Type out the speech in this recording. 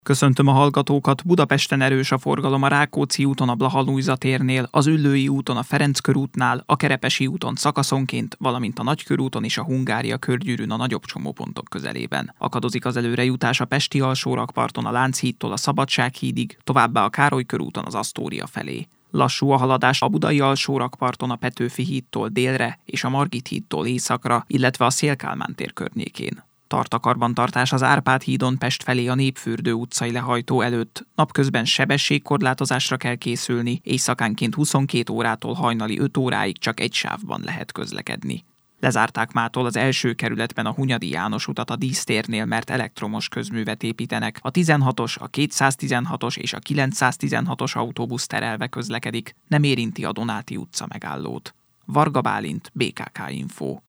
Köszöntöm a hallgatókat, Budapesten erős a forgalom a Rákóczi úton a Blaha-Lujza térnél, az Üllői úton a Ferenc körútnál, a Kerepesi úton szakaszonként, valamint a Nagykörúton és a Hungária körgyűrűn a nagyobb csomópontok közelében. Akadozik az előrejutás a Pesti alsórakparton a Lánchídtól a Szabadsághídig, továbbá a Károly körúton az Asztória felé. Lassú a haladás a Budai alsórakparton a Petőfi hídtól délre és a Margit hídtól északra, illetve a Széll-Kálmán tér környékén. Tart a karbantartás az Árpád hídon Pest felé a Népfürdő utcai lehajtó előtt. Napközben sebességkorlátozásra kell készülni, éjszakánként 22 órától hajnali 5 óráig csak egy sávban lehet közlekedni. Lezárták mától az első kerületben a Hunyadi János utat a Dísztérnél, mert elektromos közművet építenek. A 16-os, a 216-os és a 916-os autóbusz terelve közlekedik, nem érinti a Donáti utca megállót. Varga Bálint, BKK Info.